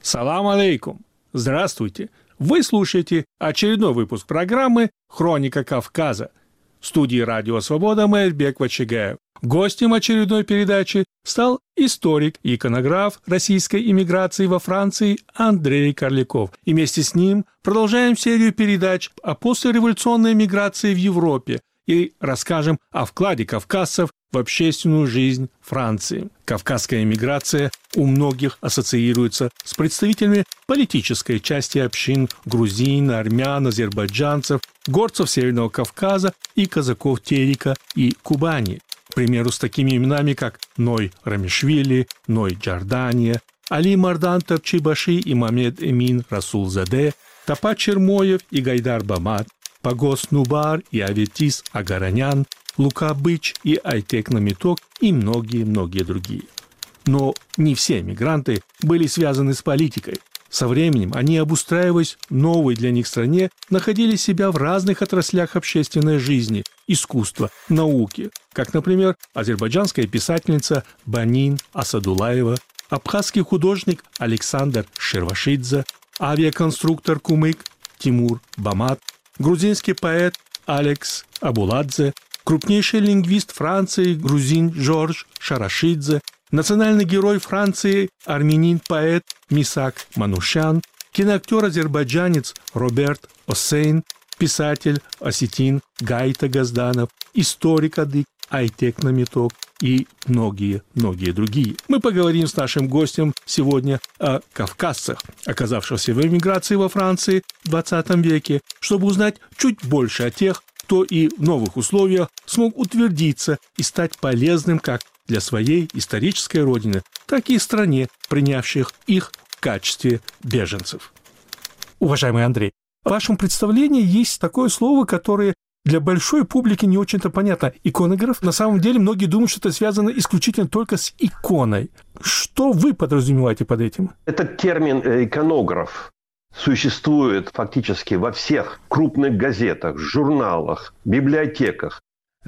Салам алейкум! Здравствуйте! Вы слушаете очередной выпуск программы «Хроника Кавказа». В студии «Радио Свобода» Маирбек Вачигаев. Гостем очередной передачи стал историк и иконограф российской иммиграции во Франции Андрей Карляков. И вместе с ним продолжаем серию передач о послереволюционной миграции в Европе и расскажем о вкладе кавказцев в общественную жизнь Франции. Кавказская миграция у многих ассоциируется с представителями политической части общин грузин, армян, азербайджанцев, горцев Северного Кавказа и казаков Терека и Кубани. К примеру, с такими именами, как Ной Рамишвили, Ной Джордания, Али Мардан Топчибаши и Мамед Эмин Расулзаде, Тапа Чермоев и Гайдар Бамат, Пагос Нубар и Аветис Агаранян, Лука Быч и Айтек Намиток и многие-многие другие. Но не все мигранты были связаны с политикой. Со временем они, обустраиваясь в новой для них стране, находили себя в разных отраслях общественной жизни, искусства, науки, как, например, азербайджанская писательница Банин Асадулаева, абхазский художник Александр Шервашидзе, авиаконструктор Кумык Тимур Бамат, грузинский поэт Алекс Абуладзе, крупнейший лингвист Франции грузин Жорж Шарашидзе, национальный герой Франции армянин-поэт Мисак Манушян, киноактер-азербайджанец Роберт Осейн, писатель осетин Гайта Газданов, историк Адык Айтек Намиток и многие другие. Мы поговорим с нашим гостем сегодня о кавказцах, оказавшихся в эмиграции во Франции в 20 веке, чтобы узнать чуть больше о тех, кто и в новых условиях смог утвердиться и стать полезным как для своей исторической родины, так и стране, принявших их в качестве беженцев. Уважаемый Андрей, в вашем представлении есть такое слово, которое для большой публики не очень-то понятно. Иконограф. На самом деле многие думают, что это связано исключительно только с иконой. Что вы подразумеваете под этим? Этот термин «иконограф» существует фактически во всех крупных газетах, журналах, библиотеках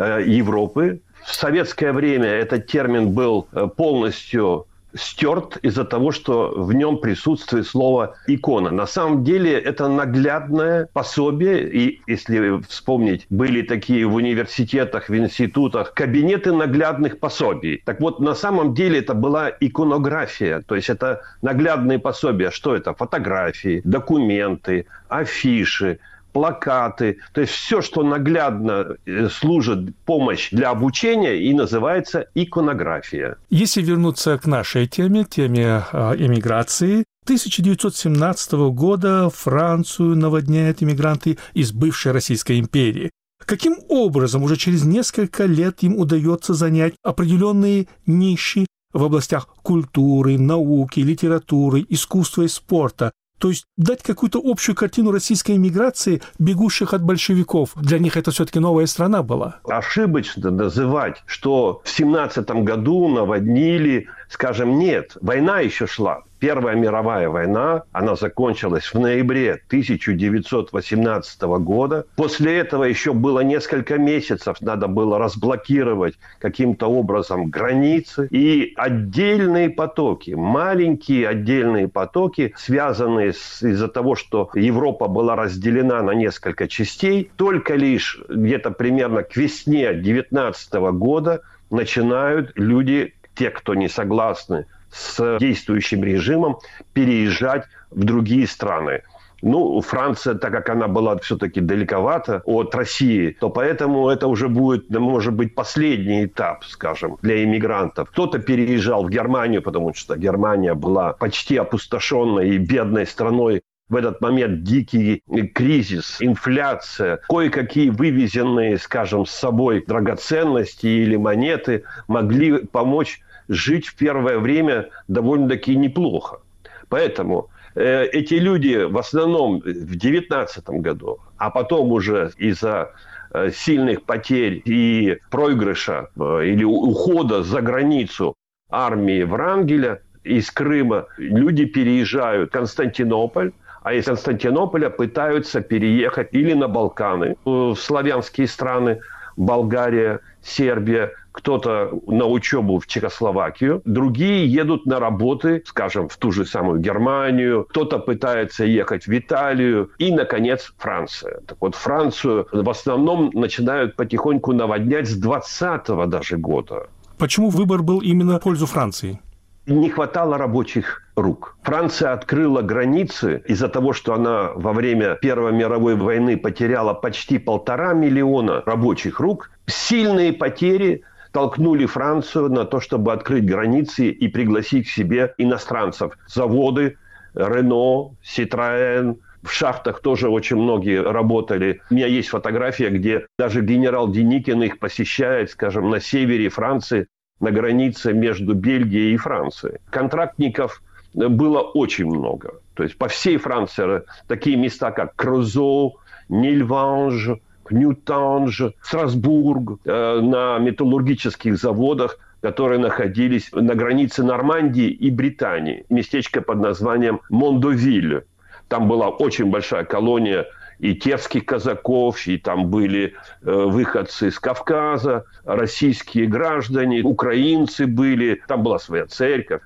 Европы. В советское время этот термин был полностью стерт из-за того, что в нем присутствует слово «икона». На самом деле это наглядное пособие, и если вспомнить, были такие в университетах, в институтах кабинеты наглядных пособий. Так вот, на самом деле это была иконография, то есть это наглядные пособия. Что это? Фотографии, документы, афиши, плакаты, то есть все, что наглядно служит помощь для обучения, и называется иконография. Если вернуться к нашей теме эмиграции, 1917 года Францию наводняют иммигранты из бывшей Российской империи. Каким образом уже через несколько лет им удается занять определенные ниши в областях культуры, науки, литературы, искусства и спорта? То есть дать какую-то общую картину российской эмиграции, бегущих от большевиков. Для них это все-таки новая страна была. Ошибочно называть, что в 17 году наводнили, скажем, нет. Война еще шла. Первая мировая война, она закончилась в ноябре 1918 года. После этого еще было несколько месяцев, надо было разблокировать каким-то образом границы. И отдельные потоки, маленькие отдельные потоки, связанные из-за того, что Европа была разделена на несколько частей, только лишь где-то примерно к весне 19 года начинают люди, те, кто не согласны с действующим режимом, переезжать в другие страны. Ну, Франция, так как она была все-таки далековато от России, то поэтому это уже будет, может быть, последний этап, скажем, для иммигрантов. Кто-то переезжал в Германию, потому что Германия была почти опустошенной и бедной страной. В этот момент дикий кризис, инфляция, кое-какие вывезенные, скажем, с собой драгоценности или монеты могли помочь жить в первое время довольно-таки неплохо. Поэтому эти люди в основном в 19 году, а потом уже из-за сильных потерь и проигрыша или ухода за границу армии Врангеля из Крыма, люди переезжают в Константинополь, а из Константинополя пытаются переехать или на Балканы, в славянские страны, Болгария, Сербия, кто-то на учебу в Чехословакию, другие едут на работы, скажем, в ту же самую Германию, кто-то пытается ехать в Италию и, наконец, Франция. Так вот, Францию в основном начинают потихоньку наводнять с 20-го даже года. Почему выбор был именно в пользу Франции? Не хватало рабочих рук. Франция открыла границы из-за того, что она во время Первой мировой войны потеряла почти 1,5 миллиона рабочих рук. Сильные потери толкнули Францию на то, чтобы открыть границы и пригласить к себе иностранцев. Заводы Renault, Citroën, в шахтах тоже очень многие работали. У меня есть фотография, где даже генерал Деникин их посещает, скажем, на севере Франции, на границе между Бельгией и Францией. Контрактников было очень много. То есть по всей Франции такие места, как Крозо, Нильванж, Ньютанж, Страсбург, на металлургических заводах, которые находились на границе Нормандии и Британии. Местечко под названием Мондовиль. Там была очень большая колония и терских казаков, и там были выходцы из Кавказа, российские граждане, украинцы были, там была своя церковь.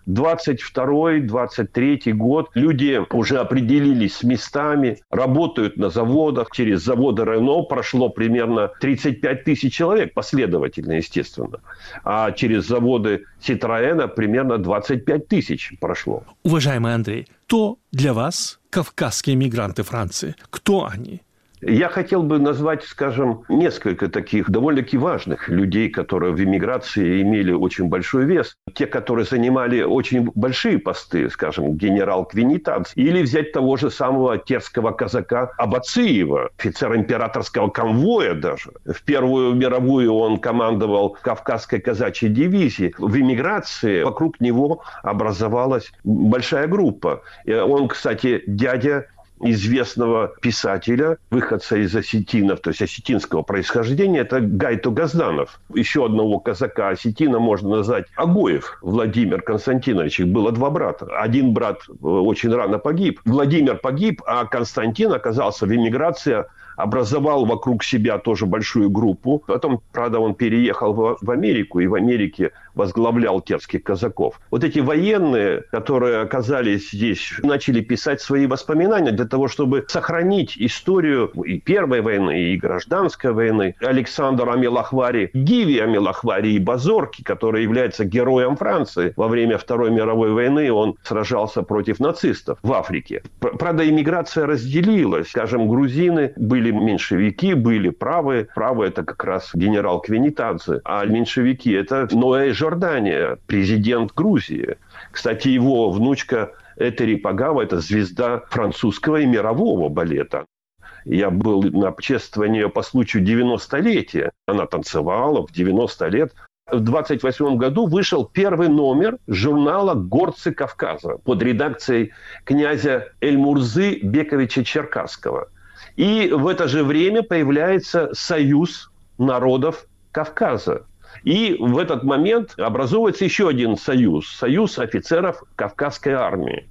22-23 год люди уже определились с местами, работают на заводах. Через заводы Рено прошло примерно 35 тысяч человек, последовательно, естественно. А через заводы Citroën примерно 25 тысяч прошло. Уважаемый Андрей, кто для вас кавказские мигранты Франции? Кто они? Я хотел бы назвать, скажем, несколько таких довольно-таки важных людей, которые в эмиграции имели очень большой вес. Те, которые занимали очень большие посты, скажем, генерал Квинитадзе. Или взять того же самого терского казака Абациева, офицера императорского конвоя даже. В Первую мировую он командовал Кавказской казачьей дивизией. В эмиграции вокруг него образовалась большая группа. Он, кстати, дядя известного писателя, выходца из осетинов, то есть осетинского происхождения, это Гайто Газданов. Еще одного казака осетина можно назвать Агоев Владимир Константинович. Их было 2 брата. Один брат очень рано погиб. Владимир погиб, а Константин оказался в эмиграции, образовал вокруг себя тоже большую группу. Потом, правда, он переехал в Америку, и в Америке возглавлял терских казаков. Вот эти военные, которые оказались здесь, начали писать свои воспоминания для того, чтобы сохранить историю и Первой войны, и Гражданской войны. Александр Амилахвари, Гиви Амилахвари и Базорки, который является героем Франции. Во время Второй мировой войны он сражался против нацистов в Африке. Правда, иммиграция разделилась. Скажем, грузины были меньшевики, были правые. Правые – это как раз генерал Квинитадзе. А меньшевики – это Ноэ Жордания, президент Грузии. Кстати, его внучка Этери Пагава – это звезда французского и мирового балета. Я был на чествовании по случаю 90-летия. Она танцевала в 90 лет. В 1928 году вышел первый номер журнала «Горцы Кавказа» под редакцией князя Эльмурзы Бековича Черкасского. И в это же время появляется Союз народов Кавказа. И в этот момент образовывается еще один союз. Союз офицеров Кавказской армии.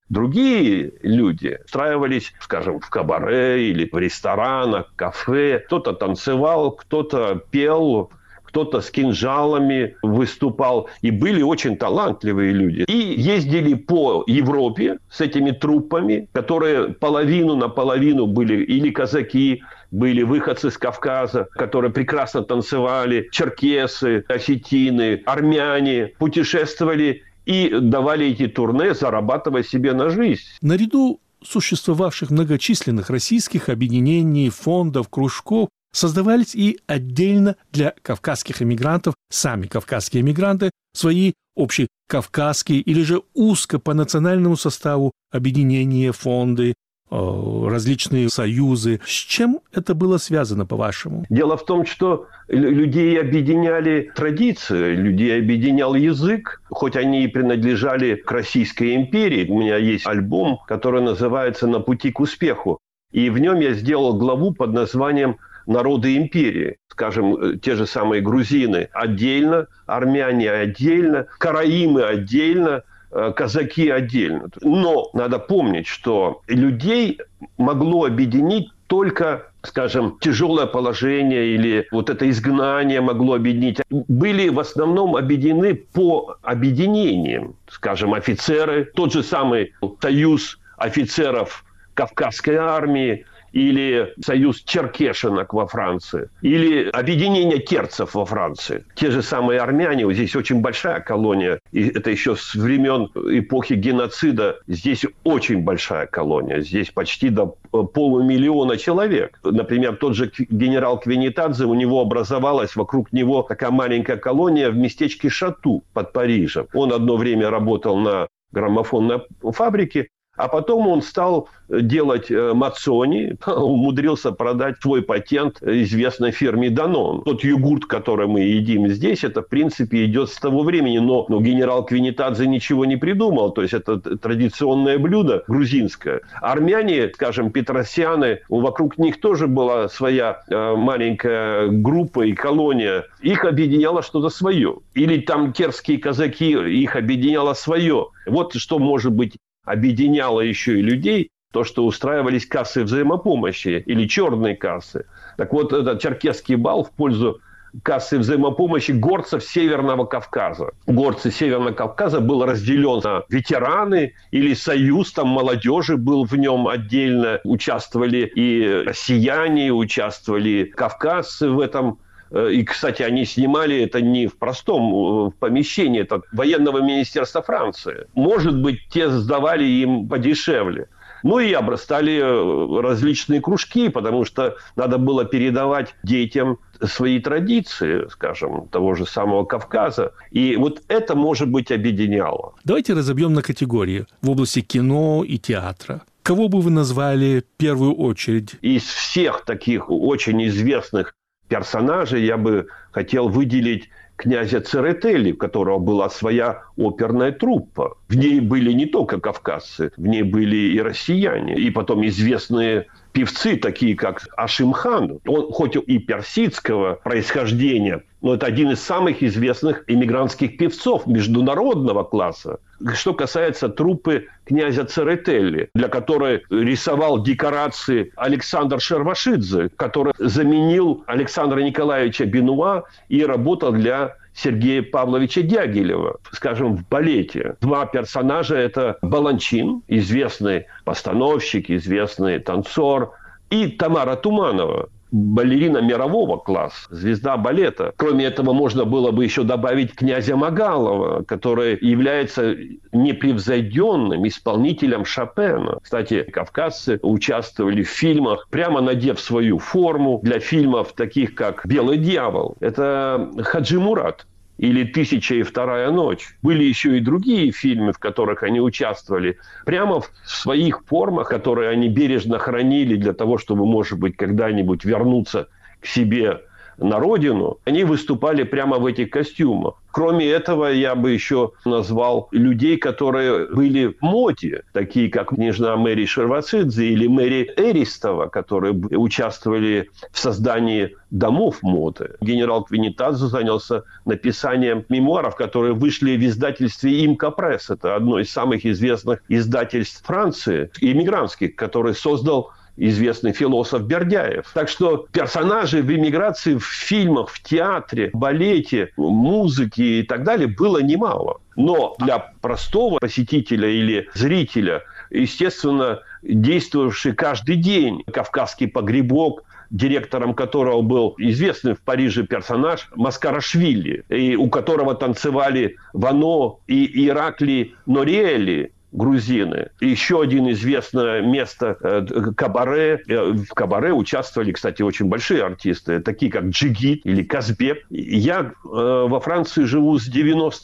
Другие люди устраивались, скажем, в кабаре или в ресторанах, кафе. Кто-то танцевал, кто-то пел, кто-то с кинжалами выступал. И были очень талантливые люди. И ездили по Европе с этими труппами, которые половину на половину были или казаки, были выходцы с Кавказа, которые прекрасно танцевали, черкесы, осетины, армяне, путешествовали и давали эти турне, зарабатывая себе на жизнь. Наряду существовавших многочисленных российских объединений, фондов, кружков, создавались и отдельно для кавказских эмигрантов, сами кавказские эмигранты, свои общекавказские или же узко по национальному составу объединения, фонды, различные союзы. С чем это было связано, по-вашему? Дело в том, что людей объединяли традиции, людей объединял язык, хоть они и принадлежали к Российской империи. У меня есть альбом, который называется «На пути к успеху». И в нем я сделал главу под названием «Народы империи». Скажем, те же самые грузины отдельно, армяне отдельно, караимы отдельно, казаки отдельно. Но надо помнить, что людей могло объединить только скажем, тяжелое положение или вот это изгнание могло объединить, были в основном объединены по объединениям. Скажем, офицеры, тот же самый союз офицеров Кавказской армии, или союз черкешенок во Франции, или объединение терцев во Франции. Те же самые армяне, вот здесь очень большая колония, и это еще с времен эпохи геноцида, здесь очень большая колония, здесь почти до 500 000 человек. Например, тот же генерал Квинитадзе, у него образовалась вокруг него такая маленькая колония в местечке Шату под Парижем. Он одно время работал на граммофонной фабрике, а потом он стал делать мацони, умудрился продать свой патент известной фирме Danone. Тот йогурт, который мы едим здесь, это, в принципе, идет с того времени. Но генерал Квинитадзе ничего не придумал. То есть, это традиционное блюдо грузинское. Армяне, скажем, петросяны, вокруг них тоже была своя маленькая группа и колония. Их объединяло что-то свое. Или там терские казаки, их объединяло свое. Вот что может быть объединяло еще и людей, то, что устраивались кассы взаимопомощи или черные кассы. Так вот, этот черкесский бал в пользу кассы взаимопомощи горцев Северного Кавказа. Горцы Северного Кавказа был разделен на ветераны или союз, там молодежи был в нем отдельно. Участвовали и россияне, участвовали кавказцы в этом. И, кстати, они снимали это не в простом помещении, это военного министерства Франции. Может быть, те сдавали им подешевле. Ну и обрастали различные кружки, потому что надо было передавать детям свои традиции, скажем, того же самого Кавказа. И вот это, может быть, объединяло. Давайте разобьем на категории в области кино и театра. Кого бы вы назвали в первую очередь? Из всех таких очень известных персонажей я бы хотел выделить князя Церетели, у которого была своя оперная труппа. В ней были не только кавказцы, в ней были и россияне, и потом известные певцы, такие как Ашим-хан. Он хоть и персидского происхождения, но это один из самых известных эмигрантских певцов международного класса. Что касается труппы князя Церетели, для которой рисовал декорации Александр Шервашидзе, который заменил Александра Николаевича Бенуа и работал для Сергея Павловича Дягилева, скажем, в балете. Два персонажа – это Баланчин, известный постановщик, известный танцор, и Тамара Туманова, балерина мирового класса, звезда балета. Кроме этого, можно было бы еще добавить князя Магалова, который является непревзойденным исполнителем Шопена. Кстати, кавказцы участвовали в фильмах, прямо надев свою форму для фильмов таких, как «Белый дьявол». Это Хаджи Мурат. Или «1002 ночь». Были еще и другие фильмы, в которых они участвовали. Прямо в своих формах, которые они бережно хранили для того, чтобы, может быть, когда-нибудь вернуться к себе на родину. Они выступали прямо в этих костюмах. Кроме этого, я бы еще назвал людей, которые были в моде, такие как княжна Мэри Шервацидзе или Мэри Эристова, которые участвовали в создании домов моды. Генерал Квинитадзе занялся написанием мемуаров, которые вышли в издательстве «Имка Пресс». Это одно из самых известных издательств Франции, иммигрантских, который создал известный философ Бердяев. Так что персонажей в эмиграции в фильмах, в театре, в балете, музыке и так далее было немало. Но для простого посетителя или зрителя, естественно, действовавший каждый день «Кавказский погребок», директором которого был известный в Париже персонаж Маскарашвили, и у которого танцевали Вано и Иракли Нориэли, грузины. Еще один известное место – кабаре. В кабаре участвовали, кстати, очень большие артисты, такие как Джигит или Казбек. Я во Франции живу с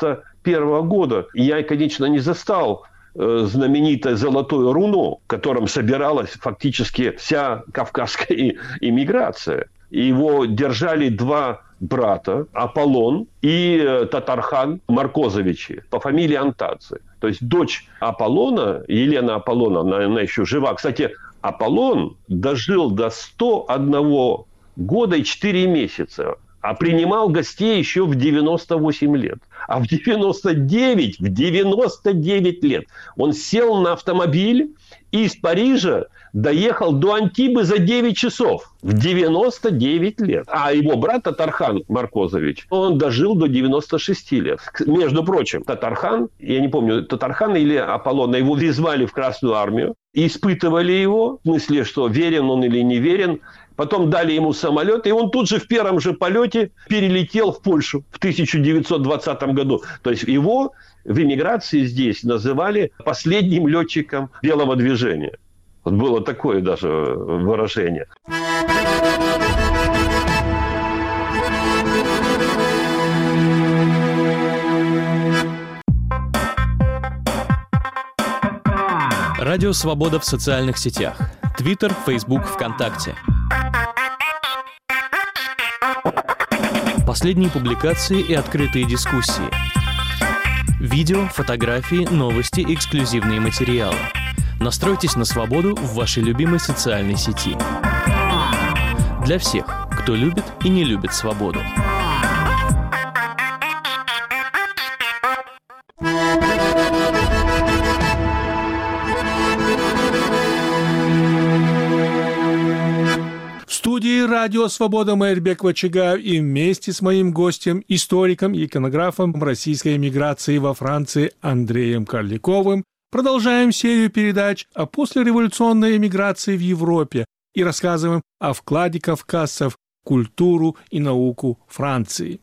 91 года. Я, конечно, не застал знаменитое «Золотое руно», в котором собиралась фактически вся кавказская иммиграция. Его держали два брата, Аполлон и Татархан Маркозовичи, по фамилии Антадзе. То есть дочь Аполлона, Елена Аполлоновна, она еще жива. Кстати, Аполлон дожил до 101 года и 4 месяца. а принимал гостей еще в 98 лет. А в 99 лет он сел на автомобиль и из Парижа доехал до Антибы за 9 часов. В 99 лет. А его брат Татархан Маркозович, он дожил до 96 лет. Между прочим, Татархан, я не помню, Татархан или Аполлона, его призвали в Красную армию. И испытывали его, в смысле, что верен он или не верен. Потом дали ему самолет, и он тут же в первом же полете перелетел в Польшу в 1920 году. То есть его в эмиграции здесь называли последним летчиком белого движения. Вот было такое даже выражение. Радио «Свобода» в социальных сетях. Твиттер, Фейсбук, ВКонтакте. Последние публикации и открытые дискуссии. Видео, фотографии, новости, эксклюзивные материалы. Настройтесь на свободу в вашей любимой социальной сети. Для всех, кто любит и не любит свободу. В студии «Радио Свобода» Майрбек Вачигаев и вместе с моим гостем, историком и иконографом российской эмиграции во Франции Андреем Карликовым продолжаем серию передач о послереволюционной эмиграции в Европе и рассказываем о вкладе кавказцев в культуру и науку Франции.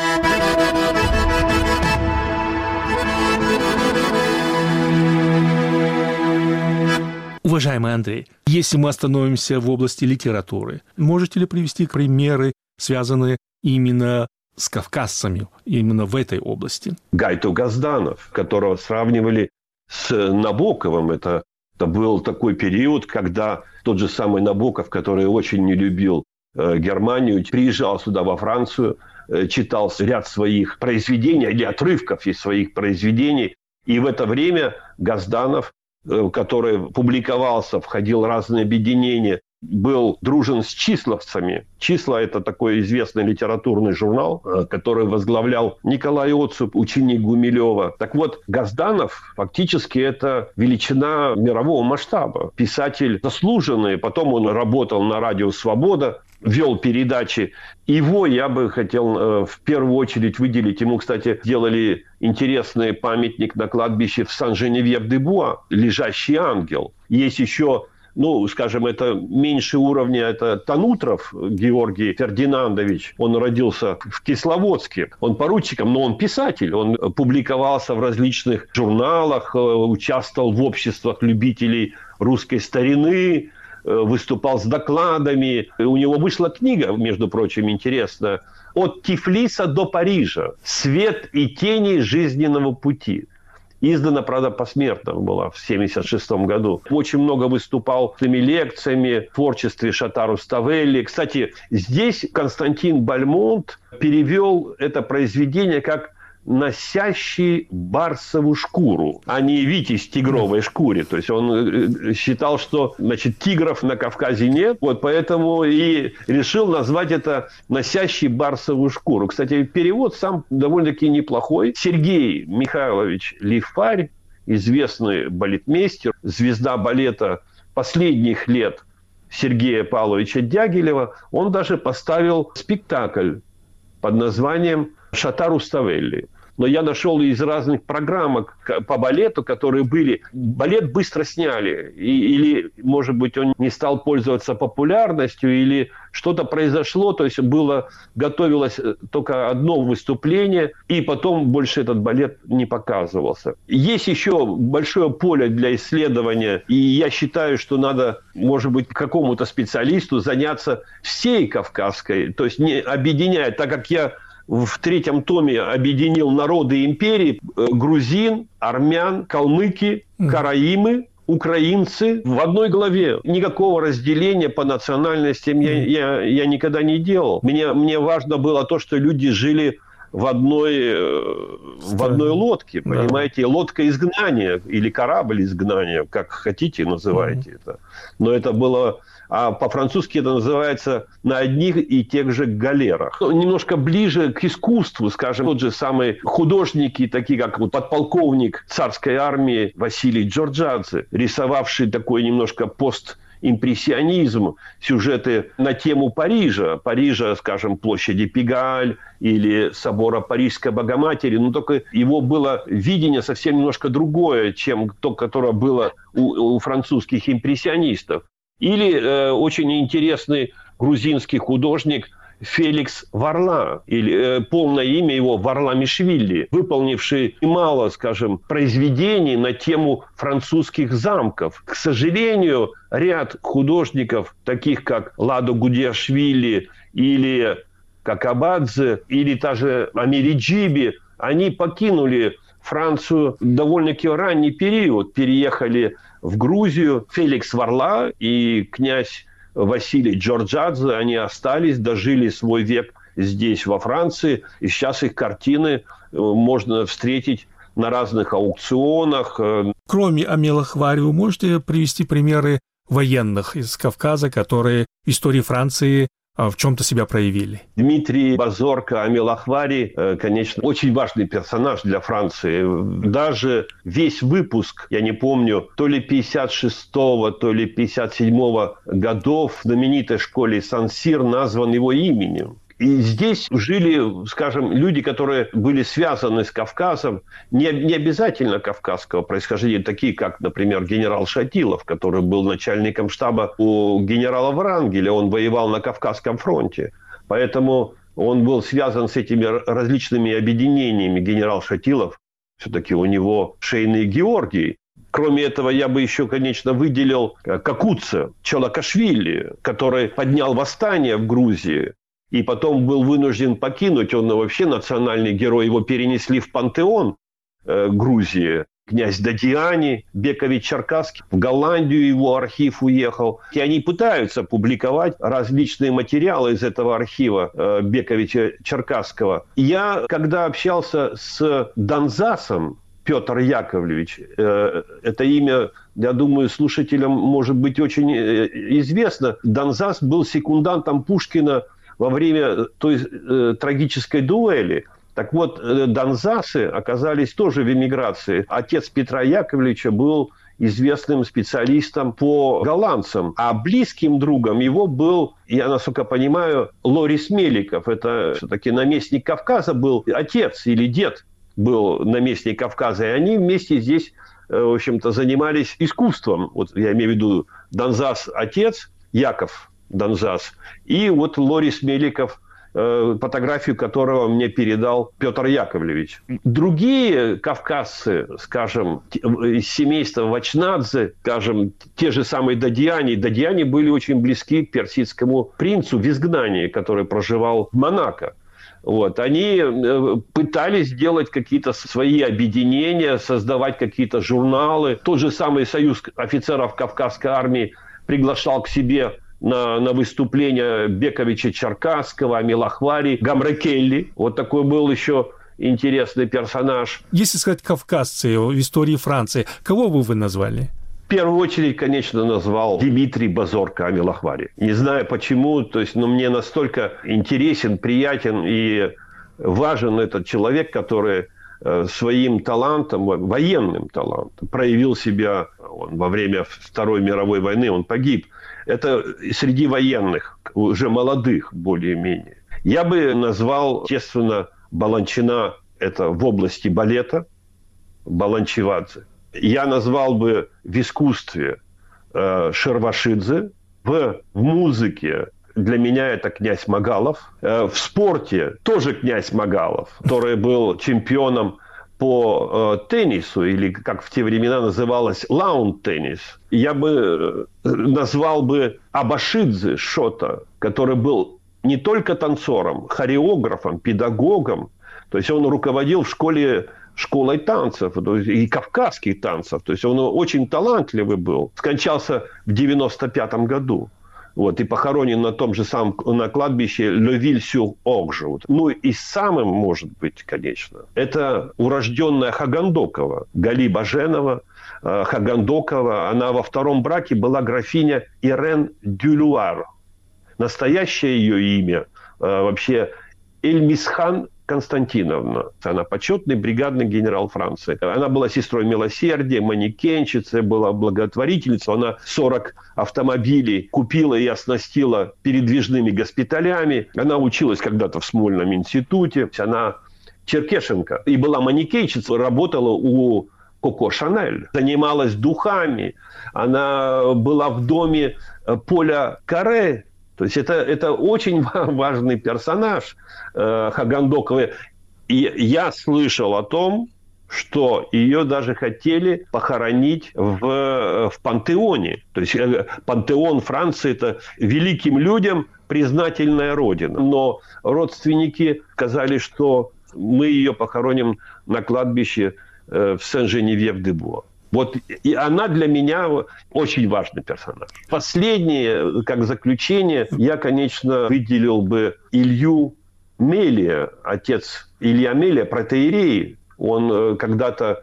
Уважаемый Андрей, если мы остановимся в области литературы, можете ли привести примеры, связанные именно с кавказцами, именно в этой области? Гайту Газданов, которого сравнивали с Набоковым. Это был такой период, когда тот же самый Набоков, который очень не любил Германию, приезжал сюда, во Францию, читал ряд своих произведений или отрывков из своих произведений. И в это время Газданов, который публиковался, входил в разные объединения, был дружен с числовцами. «Числа» — это такой известный литературный журнал, который возглавлял Николай Оцуп, ученик Гумилева. Так вот, Газданов фактически это величина мирового масштаба. Писатель заслуженный. Потом он работал на радио «Свобода», вел передачи. Его я бы хотел в первую очередь выделить. Ему, кстати, делали интересный памятник на кладбище в Сан-Женевьев-де-Буа, «Лежащий ангел». Есть еще, скажем, это меньше уровня, это Танутров Георгий Фердинандович. Он родился в Кисловодске. Он поручиком, но он писатель. Он публиковался в различных журналах, участвовал в обществах любителей русской старины, выступал с докладами. У него вышла книга, между прочим, интересная, «От Тифлиса до Парижа. Свет и тени жизненного пути». Издана, правда, посмертно была в 1976 году. Очень много выступал с лекциями в творчестве Шатару Ставелли. Кстати, здесь Константин Бальмонт перевел это произведение как «носящий барсову шкуру», а не «витязь в тигровой шкуре». То есть он считал, что, тигров на Кавказе нет, поэтому и решил назвать это «носящий барсову шкуру». Кстати, перевод сам довольно-таки неплохой. Сергей Михайлович Лифарь, известный балетмейстер, звезда балета последних лет Сергея Павловича Дягилева, он даже поставил спектакль под названием «Шатару Ставелли». Но я нашел из разных программок по балету, которые были. Балет быстро сняли. Или, может быть, он не стал пользоваться популярностью, или что-то произошло. То есть готовилось только одно выступление, и потом больше этот балет не показывался. Есть еще большое поле для исследования. И я считаю, что надо, может быть, какому-то специалисту заняться всей кавказской. То есть не объединяя, так как я в 3-м томе объединил народы империи: грузин, армян, калмыки, караимы, украинцы в одной главе. Никакого разделения по национальностям я никогда не делал. Мне важно было то, что люди жили в одной лодке, понимаете? Да. Лодка изгнания или корабль изгнания, как хотите называйте это. Но это было... А по-французски это называется «на одних и тех же галерах». Немножко ближе к искусству, скажем, тот же самый художники, такие как вот подполковник царской армии Василий Джорджадзе, рисовавший такой немножко постимпрессионизм, сюжеты на тему Парижа, скажем, площади Пегаль или собора Парижской Богоматери, но только его было видение совсем немножко другое, чем то, которое было у французских импрессионистов. Или очень интересный грузинский художник Феликс Варлаа, или полное имя его Варламишвили, выполнивший немало, скажем, произведений на тему французских замков. К сожалению, ряд художников, таких как Ладо Гудиашвили или Какабадзе, или та же Амири Джиби, они покинули Францию в довольно-таки ранний период, переехали в Грузию. Феликс Варлаа и князь Василий Джорджадзе, они остались, дожили свой век здесь, во Франции. И сейчас их картины можно встретить на разных аукционах. Кроме Амилахвари, вы можете привести примеры военных из Кавказа, которые в истории Франции в чем-то себя проявили? Дмитрий Базорко Амилахвари, конечно, очень важный персонаж для Франции. Даже весь выпуск, я не помню, то ли 56-го, то ли 57-го годов в знаменитой школе Сан-Сир назван его именем. И здесь жили, скажем, люди, которые были связаны с Кавказом, не обязательно кавказского происхождения, такие как, например, генерал Шатилов, который был начальником штаба у генерала Врангеля, он воевал на Кавказском фронте. Поэтому он был связан с этими различными объединениями. Генерал Шатилов, все-таки у него шейный Георгий. Кроме этого, я бы еще, конечно, выделил Какуца Чолакашвили, который поднял восстание в Грузии. И потом был вынужден покинуть, он вообще национальный герой, его перенесли в пантеон Грузии. Князь Дадиани, Бекович Черкасский, в Голландию его архив уехал. И они пытаются публиковать различные материалы из этого архива Бековича Черкасского. Я, когда общался с Донзасом, Петр Яковлевич, это имя, я думаю, слушателям может быть очень известно. Донзас был секундантом Пушкина во время той трагической дуэли. Так вот, донзасы оказались тоже в эмиграции. Отец Петра Яковлевича был известным специалистом по голландцам. А близким другом его был, я насколько понимаю, Лорис Меликов. Это все-таки наместник Кавказа был, отец или дед был наместник Кавказа. И они вместе здесь, в общем-то, занимались искусством. Вот я имею в виду Донзас отец, Яков Донзас, и вот Лорис Меликов, фотографию которого мне передал Петр Яковлевич. Другие кавказцы, скажем, из семейства Вачнадзе, скажем, те же самые Дадиани были очень близки к персидскому принцу в изгнании, который проживал в Монако. Вот. Они пытались делать какие-то свои объединения, создавать какие-то журналы. Тот же самый союз офицеров Кавказской армии приглашал к себе на выступление Бековича Черкасского, Амилахвари, Гамрекелли. Вот такой был еще интересный персонаж. Если сказать кавказцы в истории Франции, кого бы вы назвали? В первую очередь, конечно, назвал Дмитрий Базорко Амилахвари. Не знаю почему, но мне настолько интересен, приятен и важен этот человек, который своим талантом, военным талантом, проявил себя. Во время Второй мировой войны он погиб. Это среди военных, уже молодых более-менее. Я бы назвал, естественно, Баланчина, это в области балета, Баланчевадзе. Я назвал бы в искусстве Шервашидзе, в музыке для меня это князь Магалов, в спорте тоже князь Магалов, который был чемпионом по теннису, или как в те времена называлось лаун-теннис. Я бы назвал бы Абашидзе Шота, который был не только танцором, хореографом, педагогом. То есть он руководил школой танцев и кавказских танцев. То есть он очень талантливый был. Скончался в 95 году. Вот, и похоронен на том же самом на кладбище Левиль-сюр-Орже. Ну и самым, может быть, конечно, это урожденная Хагандокова, Гали Баженова, Хагандокова. Она во втором браке была графиня Ирен Дюлюар. Настоящее ее имя вообще Эльмисхан Константиновна. Она почетный бригадный генерал Франции. Она была сестрой милосердия, манекенщицей, была благотворительницей. Она 40 автомобилей купила и оснастила передвижными госпиталями. Она училась когда-то в Смольном институте. Она черкешенка и была манекенщицей, работала у Коко Шанель, занималась духами. Она была в доме Поля Каре. То есть это очень важный персонаж Хагандоковой. И я слышал о том, что ее даже хотели похоронить в пантеоне. То есть пантеон Франции – это великим людям признательная родина. Но родственники сказали, что мы ее похороним на кладбище в Сен-Женевьев-де-Буа. Вот и она для меня очень важный персонаж. Последнее, как заключение, я, конечно, выделил бы Илью Мелия, отец Илья Мелия, протоиерей. Он когда-то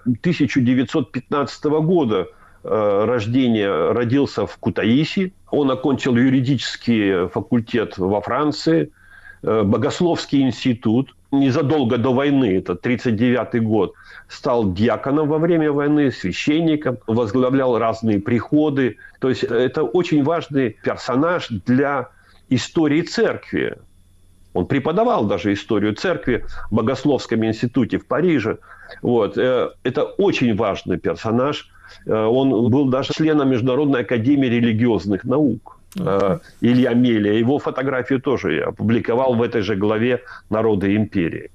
1915 года рождения родился в Кутаиси. Он окончил юридический факультет во Франции, Богословский институт. Незадолго до войны, это 1939 год, стал диаконом во время войны, священником, возглавлял разные приходы. То есть это очень важный персонаж для истории церкви. Он преподавал даже историю церкви в Богословском институте в Париже. Вот. Это очень важный персонаж. Он был даже членом Международной академии религиозных наук. Илья Мелия. Его фотографию тоже я опубликовал в этой же главе «Народы и империи».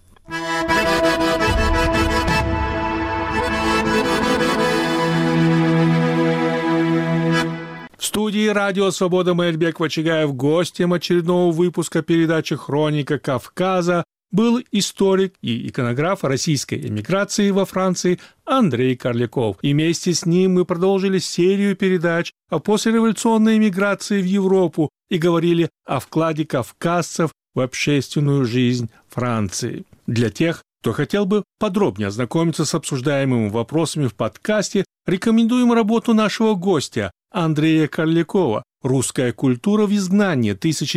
В студии «Радио Свобода» Маэльбек Вачигаев гостем очередного выпуска передачи «Хроника Кавказа» был историк и иконограф российской эмиграции во Франции Андрей Карляков. И вместе с ним мы продолжили серию передач о послереволюционной эмиграции в Европу и говорили о вкладе кавказцев в общественную жизнь Франции. Для тех, кто хотел бы подробнее ознакомиться с обсуждаемыми вопросами в подкасте, рекомендуем работу нашего гостя Андрея Карлякова «Русская культура в изгнании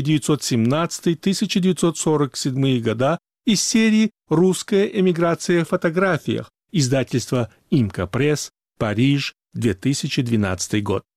1917-1947 года» из серии «Русская эмиграция в фотографиях», издательство «Имка Пресс», Париж, 2012 год.